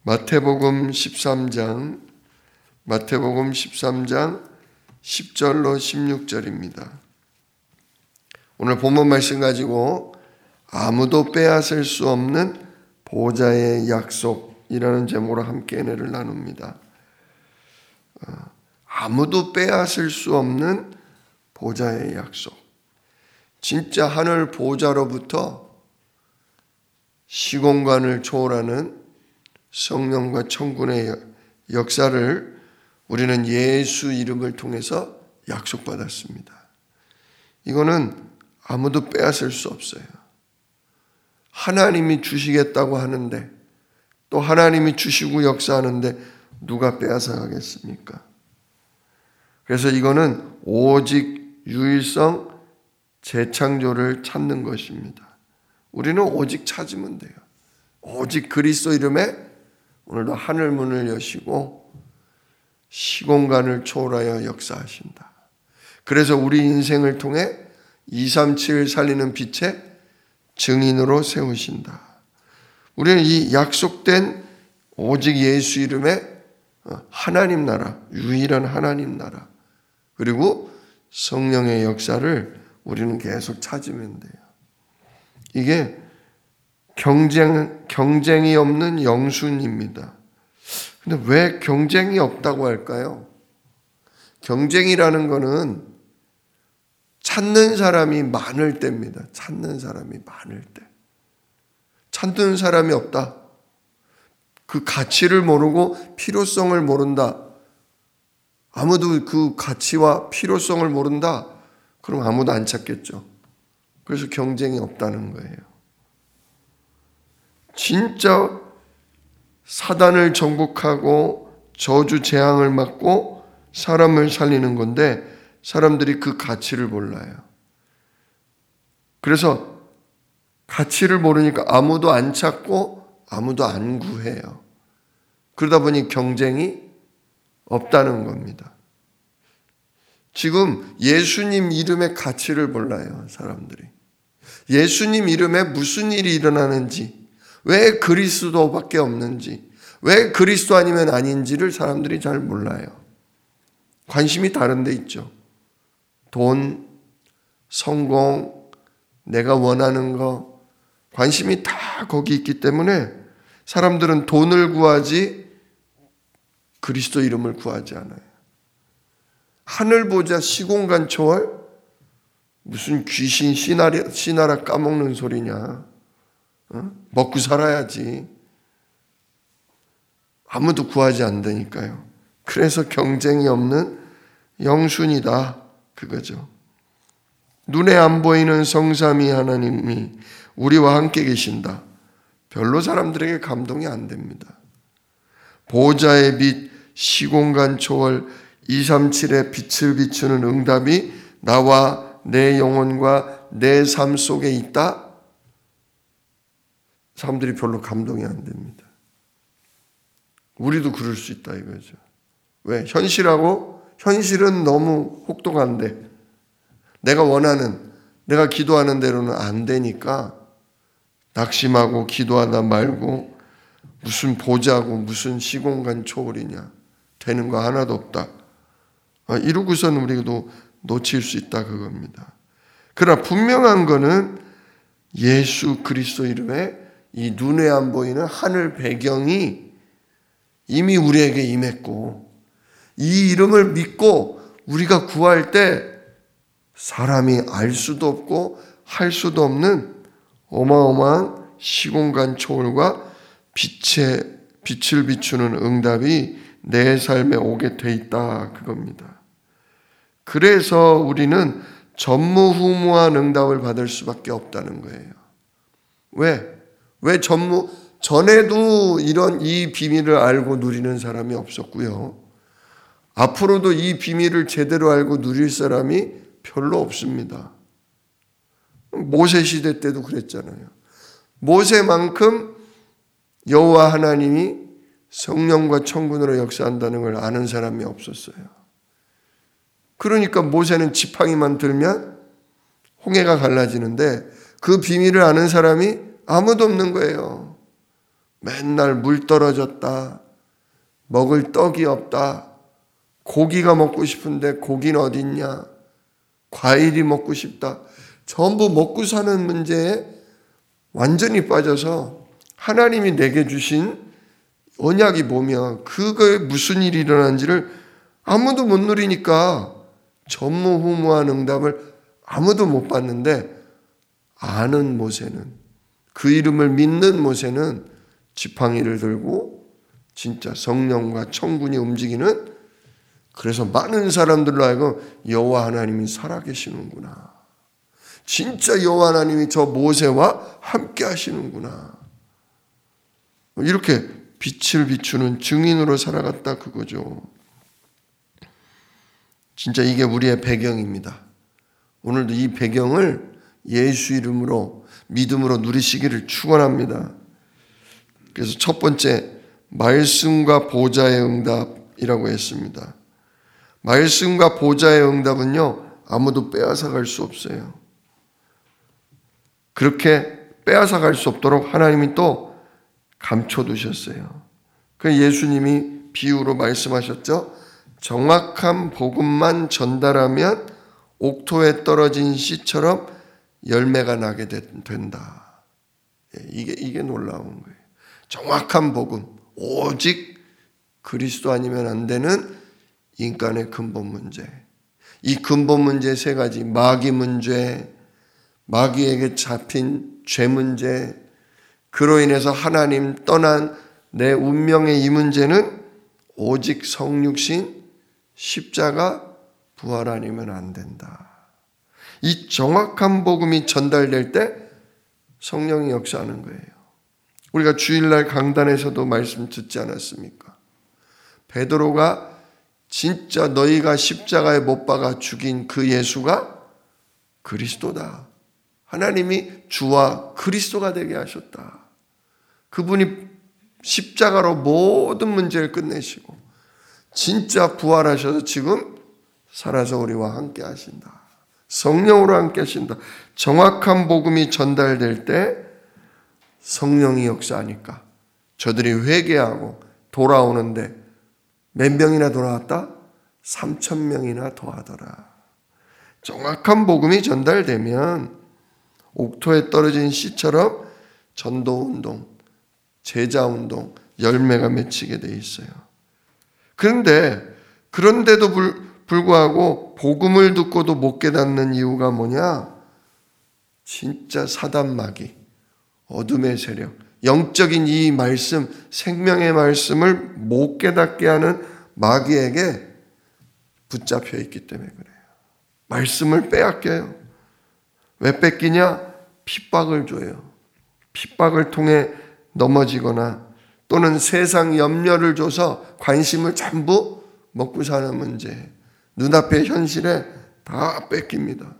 마태복음 13장 10절로 16절입니다. 오늘 본문 말씀 가지고 아무도 빼앗을 수 없는 보좌의 약속이라는 제목으로 함께 은혜를 나눕니다. 아무도 빼앗을 수 없는 보좌의 약속. 진짜 하늘 보좌로부터 시공간을 초월하는 성령과 천군의 역사를 우리는 예수 이름을 통해서 약속받았습니다. 이거는 아무도 빼앗을 수 없어요. 하나님이 주시겠다고 하는데, 또 하나님이 주시고 역사하는데 누가 빼앗아 가겠습니까? 그래서 이거는 오직 유일성 재창조를 찾는 것입니다. 우리는 오직 찾으면 돼요. 오직 그리스도 이름에 오늘도 하늘 문을 여시고 시공간을 초월하여 역사하신다. 그래서 우리 인생을 통해 237 살리는 빛의 증인으로 세우신다. 우리는 이 약속된 오직 예수 이름의 하나님 나라, 유일한 하나님 나라, 그리고 성령의 역사를 우리는 계속 찾으면 돼요. 이게 경쟁이 없는 영순입니다. 근데 왜 경쟁이 없다고 할까요? 경쟁이라는 거는 찾는 사람이 많을 때입니다. 찾는 사람이 많을 때. 찾는 사람이 없다. 그 가치를 모르고 필요성을 모른다. 아무도 그 가치와 필요성을 모른다. 그럼 아무도 안 찾겠죠. 그래서 경쟁이 없다는 거예요. 진짜 사단을 정복하고 저주 재앙을 막고 사람을 살리는 건데 사람들이 그 가치를 몰라요. 그래서 가치를 모르니까 아무도 안 찾고 아무도 안 구해요. 그러다 보니 경쟁이 없다는 겁니다. 지금 예수님 이름의 가치를 몰라요, 사람들이. 예수님 이름에 무슨 일이 일어나는지, 왜 그리스도밖에 없는지, 왜 그리스도 아니면 아닌지를 사람들이 잘 몰라요. 관심이 다른 데 있죠. 돈, 성공, 내가 원하는 거, 관심이 다 거기 있기 때문에 사람들은 돈을 구하지 그리스도 이름을 구하지 않아요. 하늘 보자 시공간 초월? 무슨 귀신 씨나라 까먹는 소리냐. 먹고 살아야지. 아무도 구하지 않다니까요. 그래서 경쟁이 없는 영순이다. 그거죠. 눈에 안 보이는 성삼위 하나님이 우리와 함께 계신다. 별로 사람들에게 감동이 안 됩니다. 보좌의 빛, 시공간 초월, 237의 빛을 비추는 응답이 나와 내 영혼과 내 삶 속에 있다. 사람들이 별로 감동이 안 됩니다. 우리도 그럴 수 있다 이거죠. 왜? 현실은 너무 혹독한데 내가 원하는, 내가 기도하는 대로는 안 되니까 낙심하고 기도하다 말고 무슨 보자고 무슨 시공간 초월이냐. 되는 거 하나도 없다. 이러고서는 우리도 놓칠 수 있다 그겁니다. 그러나 분명한 거는 예수 그리스도 이름에 이 눈에 안 보이는 하늘 배경이 이미 우리에게 임했고 이 이름을 믿고 우리가 구할 때 사람이 알 수도 없고 할 수도 없는 어마어마한 시공간 초월과 빛을 비추는 응답이 내 삶에 오게 돼 있다 그겁니다. 그래서 우리는 전무후무한 응답을 받을 수밖에 없다는 거예요. 왜 전에도 이 비밀을 알고 누리는 사람이 없었고요. 앞으로도 이 비밀을 제대로 알고 누릴 사람이 별로 없습니다. 모세 시대 때도 그랬잖아요. 모세만큼 여호와 하나님이 성령과 천군으로 역사한다는 걸 아는 사람이 없었어요. 그러니까 모세는 지팡이만 들면 홍해가 갈라지는데 그 비밀을 아는 사람이 아무도 없는 거예요. 맨날 물 떨어졌다. 먹을 떡이 없다. 고기가 먹고 싶은데 고기는 어딨냐. 과일이 먹고 싶다. 전부 먹고 사는 문제에 완전히 빠져서 하나님이 내게 주신 언약이 뭐며 그거에 무슨 일이 일어난지를 아무도 못 누리니까 전무후무한 응답을 아무도 못 받는데 아는 모세는, 그 이름을 믿는 모세는 지팡이를 들고 진짜 성령과 천군이 움직이는, 그래서 많은 사람들로 하여금 여호와 하나님이 살아계시는구나. 진짜 여호와 하나님이 저 모세와 함께 하시는구나. 이렇게 빛을 비추는 증인으로 살아갔다 그거죠. 진짜 이게 우리의 배경입니다. 오늘도 이 배경을 예수 이름으로 믿음으로 누리시기를 축원합니다. 그래서 첫 번째 말씀과 보좌의 응답이라고 했습니다. 말씀과 보좌의 응답은요, 아무도 빼앗아갈 수 없어요. 그렇게 빼앗아갈 수 없도록 하나님이 또 감춰두셨어요. 그 예수님이 비유로 말씀하셨죠. 정확한 복음만 전달하면 옥토에 떨어진 씨처럼 열매가 나게 된다. 이게 놀라운 거예요. 정확한 복음, 오직 그리스도 아니면 안 되는 인간의 근본 문제. 이 근본 문제 세 가지, 마귀 문제, 마귀에게 잡힌 죄 문제, 그로 인해서 하나님 떠난 내 운명의 이 문제는 오직 성육신, 십자가, 부활 아니면 안 된다. 이 정확한 복음이 전달될 때 성령이 역사하는 거예요. 우리가 주일날 강단에서도 말씀 듣지 않았습니까? 베드로가 진짜 너희가 십자가에 못 박아 죽인 그 예수가 그리스도다. 하나님이 주와 그리스도가 되게 하셨다. 그분이 십자가로 모든 문제를 끝내시고 진짜 부활하셔서 지금 살아서 우리와 함께 하신다. 성령으로 함께 하신다. 정확한 복음이 전달될 때 성령이 역사하니까 저들이 회개하고 돌아오는데 몇 명이나 돌아왔다? 3,000명이나 더하더라. 정확한 복음이 전달되면 옥토에 떨어진 씨처럼 전도운동, 제자운동, 열매가 맺히게 돼 있어요. 그런데도 불구하고 복음을 듣고도 못 깨닫는 이유가 뭐냐? 진짜 사단 마귀, 어둠의 세력, 영적인 이 말씀, 생명의 말씀을 못 깨닫게 하는 마귀에게 붙잡혀 있기 때문에 그래요. 말씀을 빼앗겨요. 왜 뺏기냐? 핍박을 줘요. 핍박을 통해 넘어지거나 또는 세상 염려를 줘서 관심을 전부 먹고 사는 문제, 눈앞의 현실에 다 뺏깁니다.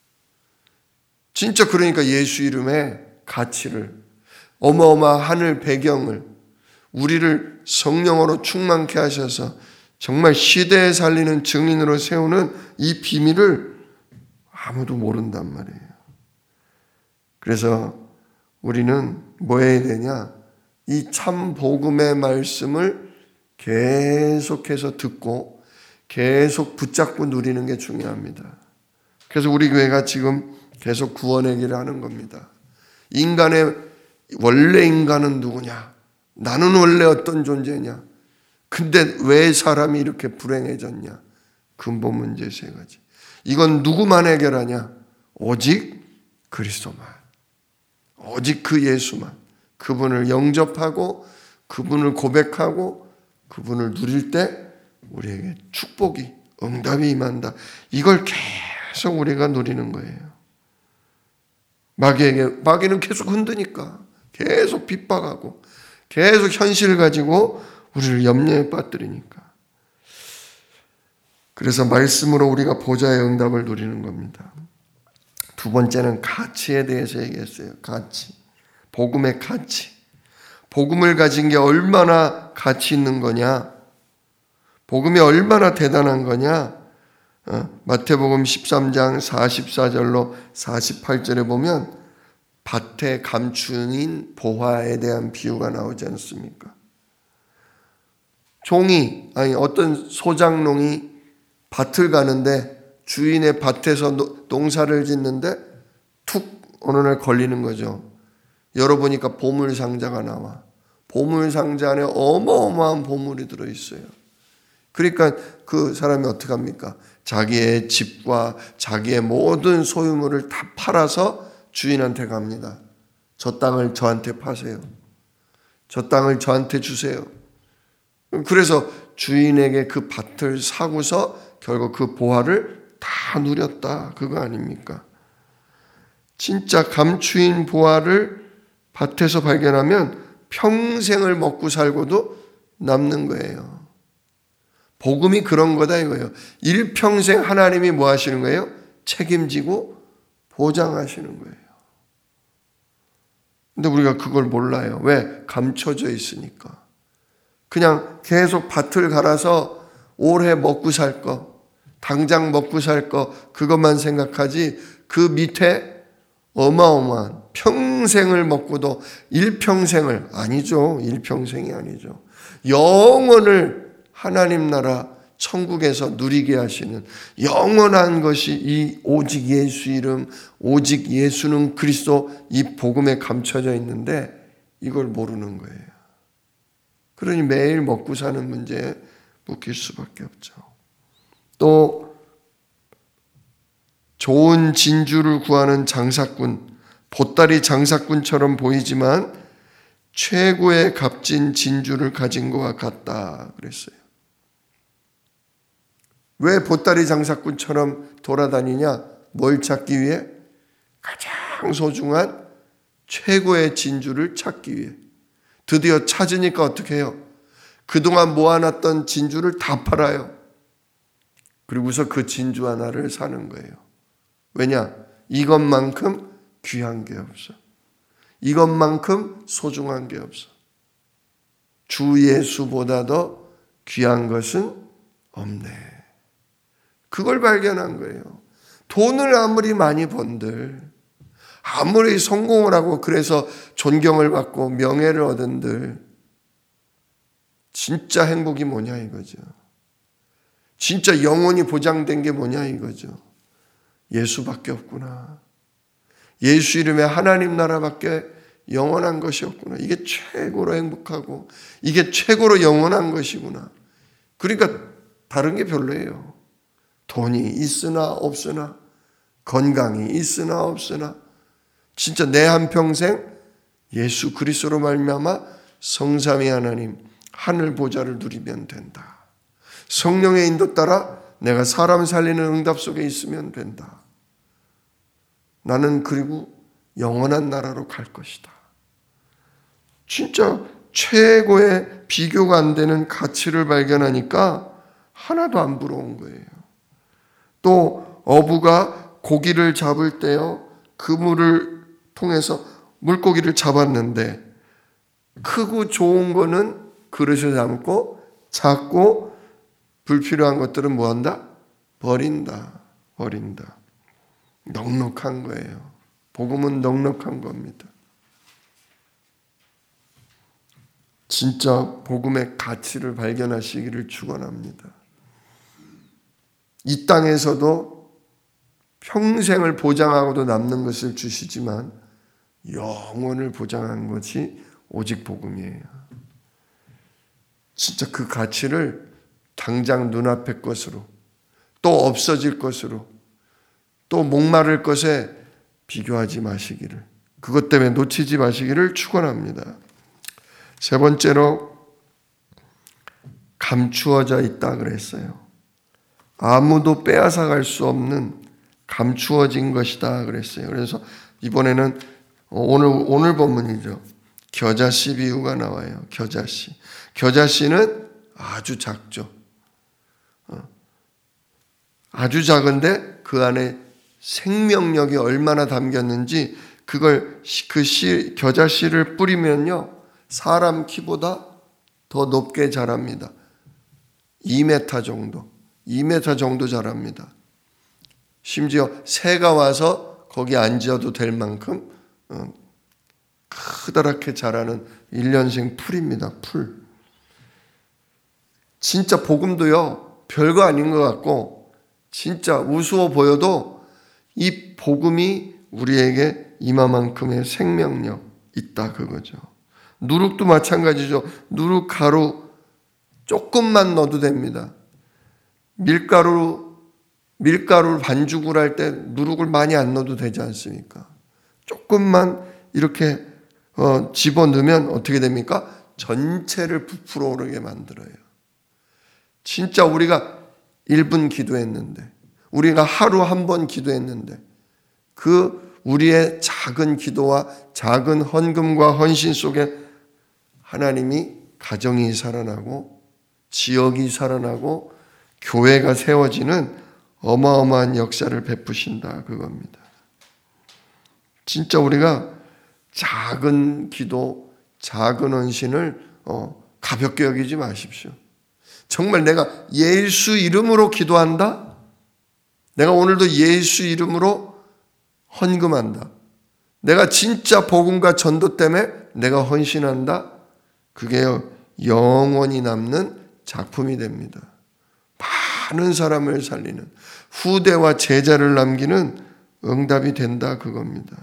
진짜 그러니까 예수 이름의 가치를, 어마어마한 하늘 배경을, 우리를 성령으로 충만케 하셔서 정말 시대에 살리는 증인으로 세우는 이 비밀을 아무도 모른단 말이에요. 그래서 우리는 뭐 해야 되냐? 이 참 복음의 말씀을 계속해서 듣고 계속 붙잡고 누리는 게 중요합니다. 그래서 우리 교회가 지금 계속 구원의 길을 하는 겁니다. 인간의 원래 인간은 누구냐? 나는 원래 어떤 존재냐? 근데 왜 사람이 이렇게 불행해졌냐? 근본 문제 세 가지. 이건 누구만 해결하냐? 오직 그리스도만. 오직 그 예수만. 그분을 영접하고 그분을 고백하고 그분을 누릴 때 우리에게 축복이, 응답이 임한다. 이걸 계속 우리가 누리는 거예요. 마귀는 계속 흔드니까, 계속 핍박하고 계속 현실을 가지고 우리를 염려에 빠뜨리니까. 그래서 말씀으로 우리가 보좌의 응답을 누리는 겁니다. 두 번째는 가치에 대해서 얘기했어요. 가치. 복음의 가치. 복음을 가진 게 얼마나 가치 있는 거냐? 복음이 얼마나 대단한 거냐? 마태복음 13장 44절로 48절에 보면 밭에 감추인 보화에 대한 비유가 나오지 않습니까? 어떤 소작농이 밭을 가는데 주인의 밭에서 농사를 짓는데 툭 어느 날 걸리는 거죠. 열어보니까 보물상자가 나와. 보물상자 안에 어마어마한 보물이 들어있어요. 그러니까 그 사람이 어떻게 합니까? 자기의 집과 자기의 모든 소유물을 다 팔아서 주인한테 갑니다. 저 땅을 저한테 파세요. 저 땅을 저한테 주세요. 그래서 주인에게 그 밭을 사고서 결국 그 보화를 다 누렸다. 그거 아닙니까? 진짜 감추인 보화를 밭에서 발견하면 평생을 먹고 살고도 남는 거예요. 복음이 그런 거다 이거예요. 일평생 하나님이 뭐 하시는 거예요? 책임지고 보장하시는 거예요. 근데 우리가 그걸 몰라요. 왜? 감춰져 있으니까. 그냥 계속 밭을 갈아서 올해 먹고 살 거, 당장 먹고 살 거, 그것만 생각하지 그 밑에 어마어마한 평생을 먹고도 일평생을, 아니죠. 일평생이 아니죠. 영원을 하나님 나라 천국에서 누리게 하시는 영원한 것이 이 오직 예수 이름, 오직 예수는 그리스도, 이 복음에 감춰져 있는데 이걸 모르는 거예요. 그러니 매일 먹고 사는 문제에 묶일 수밖에 없죠. 또 좋은 진주를 구하는 장사꾼, 보따리 장사꾼처럼 보이지만 최고의 값진 진주를 가진 것과 같다 그랬어요. 왜 보따리 장사꾼처럼 돌아다니냐? 뭘 찾기 위해? 가장 소중한 최고의 진주를 찾기 위해. 드디어 찾으니까 어떻게 해요? 그동안 모아놨던 진주를 다 팔아요. 그리고서 그 진주 하나를 사는 거예요. 왜냐? 이것만큼 귀한 게 없어. 이것만큼 소중한 게 없어. 주 예수보다 더 귀한 것은 없네. 그걸 발견한 거예요. 돈을 아무리 많이 번들, 아무리 성공을 하고 그래서 존경을 받고 명예를 얻은들 진짜 행복이 뭐냐 이거죠. 진짜 영혼이 보장된 게 뭐냐 이거죠. 예수밖에 없구나. 예수 이름에 하나님 나라밖에 영원한 것이 없구나. 이게 최고로 행복하고 이게 최고로 영원한 것이구나. 그러니까 다른 게 별로예요. 돈이 있으나 없으나, 건강이 있으나 없으나, 진짜 내 한평생 예수 그리스도로 말미암아 성삼위 하나님 하늘 보좌를 누리면 된다. 성령의 인도 따라 내가 사람 살리는 응답 속에 있으면 된다. 나는 그리고 영원한 나라로 갈 것이다. 진짜 최고의 비교가 안 되는 가치를 발견하니까 하나도 안 부러운 거예요. 또 어부가 고기를 잡을 때요, 그물을 통해서 물고기를 잡았는데 크고 좋은 거는 그릇에 담고 작고 불필요한 것들은 뭐한다? 버린다. 넉넉한 거예요. 복음은 넉넉한 겁니다. 진짜 복음의 가치를 발견하시기를 축원합니다. 이 땅에서도 평생을 보장하고도 남는 것을 주시지만 영원을 보장한 것이 오직 복음이에요. 진짜 그 가치를 당장 눈앞의 것으로, 또 없어질 것으로, 또 목마를 것에 비교하지 마시기를, 그것 때문에 놓치지 마시기를 축원합니다. 세 번째로 감추어져 있다 그랬어요. 아무도 빼앗아 갈 수 없는 감추어진 것이다 그랬어요. 그래서 이번에는 오늘 본문이죠. 겨자씨 비유가 나와요. 겨자씨. 겨자씨는 아주 작죠. 아주 작은데 그 안에 생명력이 얼마나 담겼는지 그걸 겨자씨를 뿌리면요, 사람 키보다 더 높게 자랍니다. 2m 정도 자랍니다. 심지어 새가 와서 거기 앉아도 될 만큼 크다랗게 자라는 1년생 풀입니다. 풀. 진짜 복음도요, 별거 아닌 것 같고 진짜 우스워 보여도 이 복음이 우리에게 이마만큼의 생명력 있다 그거죠. 누룩도 마찬가지죠. 누룩 가루 조금만 넣어도 됩니다. 밀가루 반죽을 할 때 누룩을 많이 안 넣어도 되지 않습니까? 조금만 이렇게 집어넣으면 어떻게 됩니까? 전체를 부풀어 오르게 만들어요. 진짜 우리가 1분 기도했는데, 우리가 하루 한 번 기도했는데, 그 우리의 작은 기도와 작은 헌금과 헌신 속에 하나님이 가정이 살아나고 지역이 살아나고 교회가 세워지는 어마어마한 역사를 베푸신다 그겁니다. 진짜 우리가 작은 기도, 작은 헌신을 가볍게 여기지 마십시오. 정말 내가 예수 이름으로 기도한다? 내가 오늘도 예수 이름으로 헌금한다. 내가 진짜 복음과 전도 때문에 내가 헌신한다. 그게 영원히 남는 작품이 됩니다. 많은 사람을 살리는, 후대와 제자를 남기는 응답이 된다 그겁니다.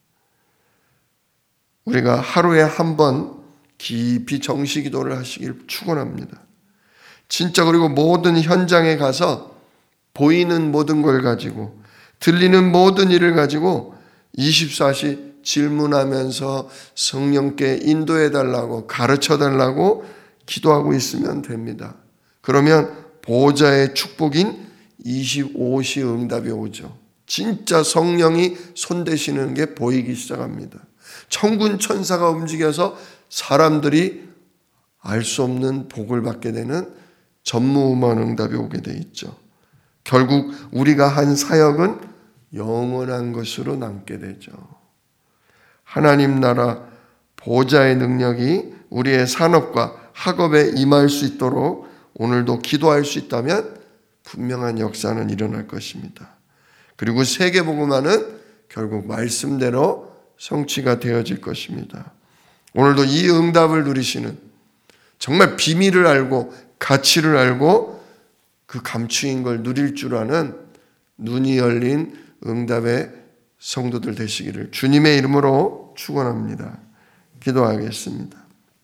우리가 하루에 한 번 깊이 정시 기도를 하시길 축원합니다. 진짜 그리고 모든 현장에 가서 보이는 모든 걸 가지고 들리는 모든 일을 가지고 24시 질문하면서 성령께 인도해달라고 가르쳐달라고 기도하고 있으면 됩니다. 그러면 보호자의 축복인 25시 응답이 오죠. 진짜 성령이 손대시는 게 보이기 시작합니다. 천군 천사가 움직여서 사람들이 알 수 없는 복을 받게 되는 전무후무한 응답이 오게 돼 있죠. 결국 우리가 한 사역은 영원한 것으로 남게 되죠. 하나님 나라 보좌의 능력이 우리의 산업과 학업에 임할 수 있도록 오늘도 기도할 수 있다면 분명한 역사는 일어날 것입니다. 그리고 세계복음화는 결국 말씀대로 성취가 되어질 것입니다. 오늘도 이 응답을 누리시는, 정말 비밀을 알고 가치를 알고 그 감추인 걸 누릴 줄 아는 눈이 열린 응답의 성도들 되시기를 주님의 이름으로 축원합니다. 기도하겠습니다.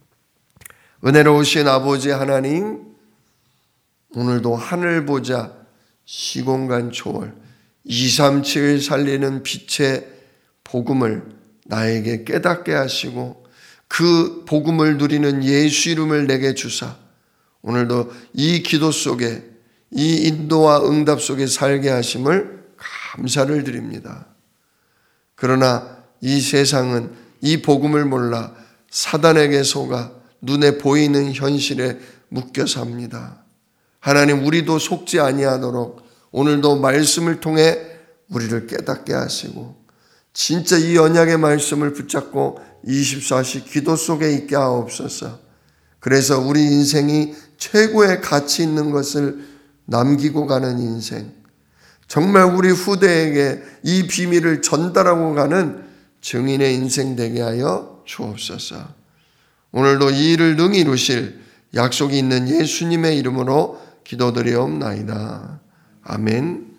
은혜로우신 아버지 하나님, 오늘도 하늘 보자 시공간 초월 237 살리는 빛의 복음을 나에게 깨닫게 하시고 그 복음을 누리는 예수 이름을 내게 주사 오늘도 이 기도 속에 이 인도와 응답 속에 살게 하심을 감사를 드립니다. 그러나 이 세상은 이 복음을 몰라 사단에게 속아 눈에 보이는 현실에 묶여 삽니다. 하나님, 우리도 속지 아니하도록 오늘도 말씀을 통해 우리를 깨닫게 하시고 진짜 이 언약의 말씀을 붙잡고 24시 기도 속에 있게 하옵소서. 그래서 우리 인생이 최고의 가치 있는 것을 남기고 가는 인생, 정말 우리 후대에게 이 비밀을 전달하고 가는 증인의 인생 되게 하여 주옵소서. 오늘도 이 일을 능히 이루실 약속이 있는 예수님의 이름으로 기도드리옵나이다. 아멘.